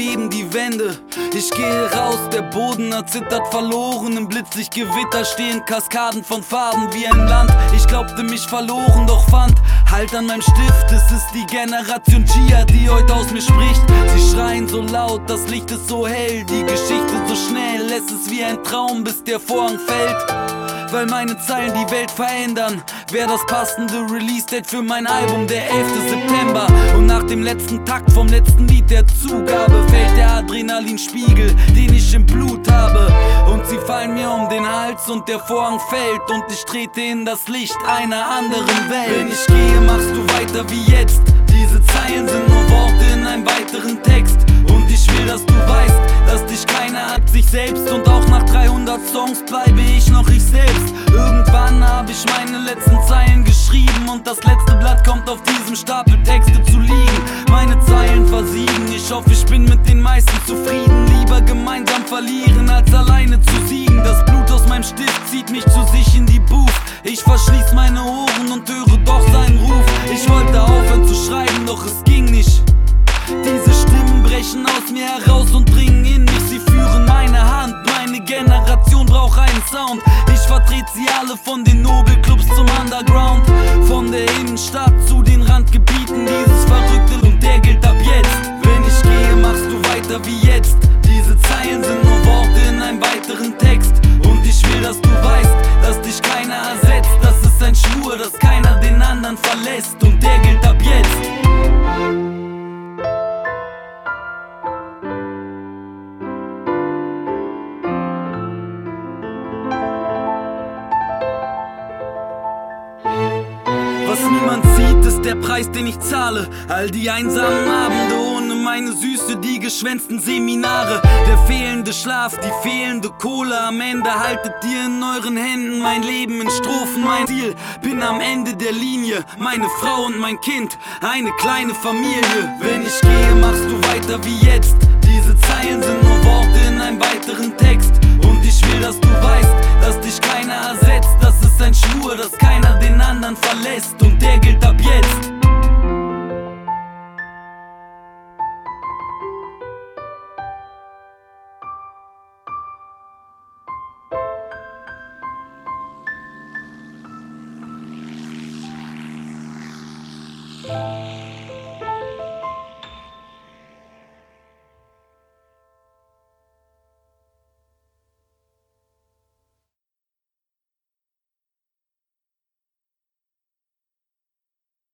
beben die Wände. Ich gehe raus, der Boden erzittert verloren. Im Blitzlichtgewitter stehen Kaskaden von Farben wie ein Land. Ich glaubte mich verloren, doch fand Halt an meinem Stift. Es ist die Generation Gia, die heute aus mir spricht. Sie schreien so laut, das Licht ist so hell, die Geschichte so schnell. Es ist wie ein Traum, bis der Vorhang fällt. Weil meine Zeilen die Welt verändern. Wär das passende Release-Date für mein Album der 11. September. Und nach dem letzten Takt vom letzten Lied der Zugabe fällt der Adrenalinspiegel, den ich im Blut habe. Und sie fallen mir um den Hals und der Vorhang fällt. Und ich trete in das Licht einer anderen Welt. Wenn ich gehe, machst du weiter wie jetzt. Diese Zeilen sind nur Worte in einem weiteren Text. Und ich will, dass du weißt, dass dich keiner hat, sich selbst. Und auch nach 300 Songs bleibe ich noch ich selbst. Irgendwann habe ich meine letzten Zeilen geschrieben und das letzte Blatt kommt auf diesem Stapel Texte zu liegen. Meine Zeilen versiegen, ich hoffe, ich bin mit den meisten zufrieden. Lieber gemeinsam verlieren, als alleine zu siegen. Das Blut aus meinem Stift zieht mich zu sich in die Booth. Ich verschließ meine Ohren und höre doch seinen Ruf. Ich wollte aufhören zu schreiben, doch es ging nicht. Diese Stimmen brechen aus mir heraus und dringen in mich. Sie führen meine Hand, meine Generation braucht einen Sound. Ich vertrete sie alle von den Nobelclubs zum Underground. Von der Innenstadt zu den Randgebieten dieses Verrückte und der gilt ab jetzt. Wenn ich gehe, machst du weiter wie jetzt. Diese Zeilen sind nur Worte in einem weiteren Text. Und ich will, dass du weißt, dass dich keiner ersetzt. Das ist ein Schwur, dass keiner den anderen verlässt. Und der gilt ab jetzt. Was niemand sieht, ist der Preis, den ich zahle. All die einsamen Abende ohne meine Süße, die geschwänzten Seminare. Der fehlende Schlaf, die fehlende Kohle. Am Ende haltet ihr in euren Händen mein Leben in Strophen. Mein Ziel, bin am Ende der Linie. Meine Frau und mein Kind, eine kleine Familie. Wenn ich gehe, machst du weiter wie jetzt. Diese Zeilen sind nur Worte in einem weiteren Text. Und ich will, dass du weißt, dass dich keiner ersetzt. Das ist ein Schwur, dass keiner den anderen verlässt. Und der gilt ab jetzt.